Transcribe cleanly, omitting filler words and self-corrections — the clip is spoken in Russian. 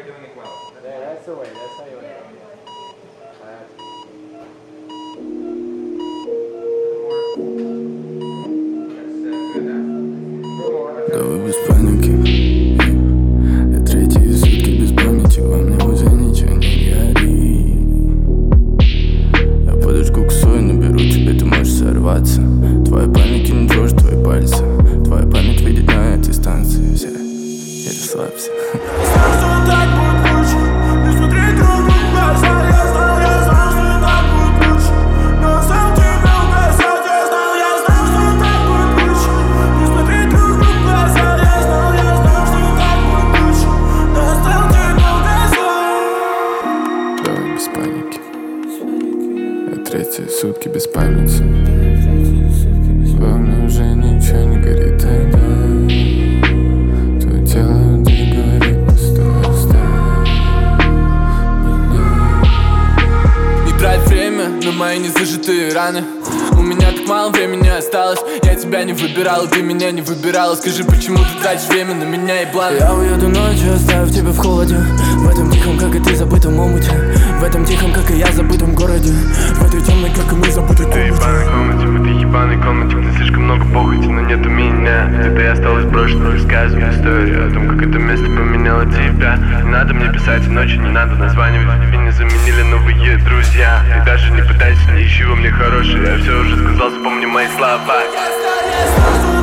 doing it well. Yeah, that's the way. That's how you win. Давай без паники. Я третьи сутки без памяти, во мне уже ничего не горит. Я подушку кусаю, наберу тебе, ты можешь сорваться. Твоя память не дрожь, твои пальцы. Твоя память видит на этой станции вся. И расслабься. Без паники. Я третьи сутки без памяти. Во мне уже ничего не горит, да. Твое тело не говорит, но стой. Не трать время на мои незажитые раны. У меня так мало времени осталось. Я тебя не выбирал, и ты меня не выбирала. Скажи, почему ты тратишь время на меня и планы? Я уеду ночью, оставив тебя в холоде. В этом тихом, как и ты, забытом омуте. В этом тихом, как и я, забытом городе. В этой темной, как и мы, забытой комнате. В этой ебаной комнате, где слишком много похоти, но нету меня. Где-то я осталась брошена, рассказываю историю о том, как это место поменяло тебя. Не надо мне писать и ночью, не надо названивать. Меня заменили новые друзья. И даже не пытайся, не ищи во мне хорошее. Я все уже сказал, вспомни мои слова.